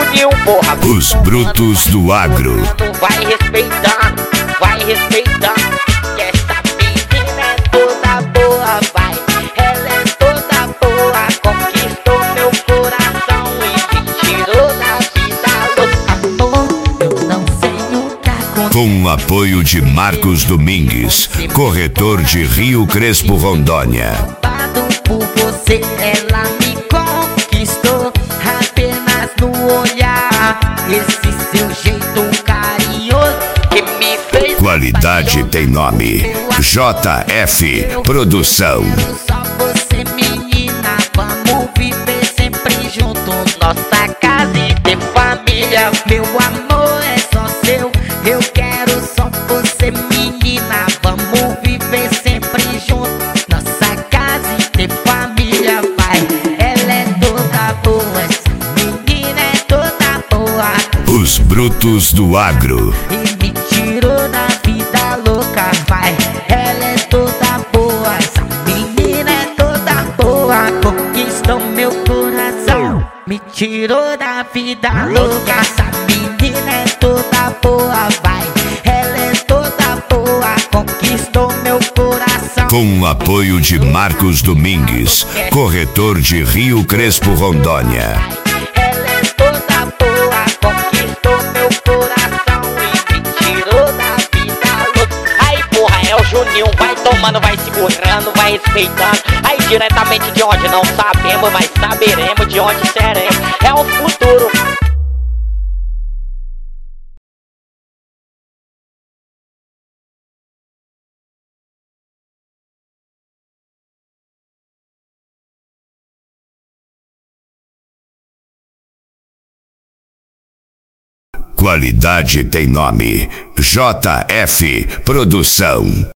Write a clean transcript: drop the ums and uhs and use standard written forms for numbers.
Juninho, porra. Os brutos do agro. Vai respeitando, vai respeitando. Que essa menina é toda boa, vai. Ela é toda boa, conquistou meu coração e me tirou da vida louca. Amor, eu não sei o que aconteceu. Com o apoio de Marcos Domingues, corretor de Rio Crespo, Rondônia. Por você, ela me conquistou apenas no olhar. Esse seu jeito carinhoso Que me fez Qualidade tem nome. JF Produção. só você, menina. Vamos viver sempre junto. nossa casa e ter família. Meu amor é só seu. Eu quero só você, menina. Vamos viver sempre junto. Nossa casa e ter família, vai. Ela é toda boa, essa menina é toda boa. Os brutos do agro. E me tirou da vida louca, vai. Ela é toda boa, essa menina é toda boa. Conquistou meu coração, me tirou da vida louca. Essa menina é toda boa, vai. Ela é toda boa, conquistou meu coração. Com o apoio de Marcos Domingues, corretor de Rio Crespo, Rondônia. Ela é toda boa, conquistou meu coração e me tirou da vida louca. Aí porra, é o Juninho, vai tomando, vai segurando, vai respeitando. Aí diretamente de onde não sabemos, mas saberemos de onde seremos. É o futuro. Qualidade tem nome. JF Produção.